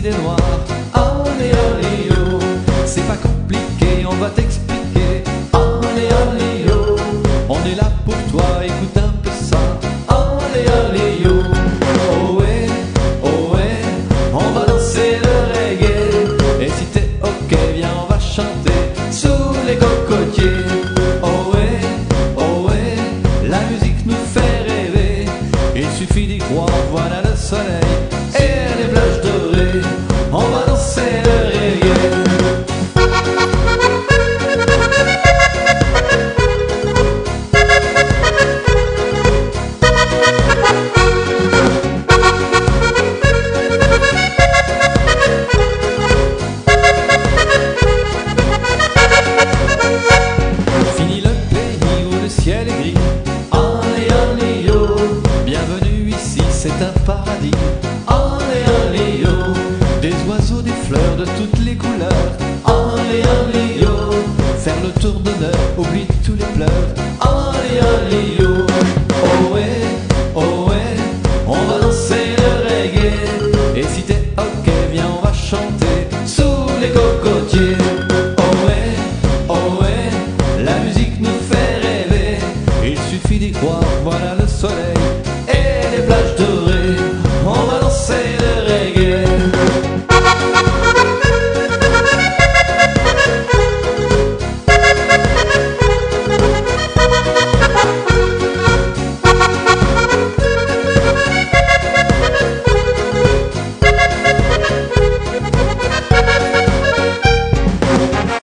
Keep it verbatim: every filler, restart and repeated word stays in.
des noirs. Allez, allez, yo, c'est pas compliqué, on va t'expliquer. Allez, allez, yo, on est là pour toi, écoute un peu ça. Allez, allez, yo, oh ouais, oh ouais, on va danser le reggae. Et si t'es ok, viens, on va chanter sous les cocotiers. Oh ouais, oh ouais, la musique nous fait rêver. Il suffit d'y croire, voilà le soleil et les plages dorées. On va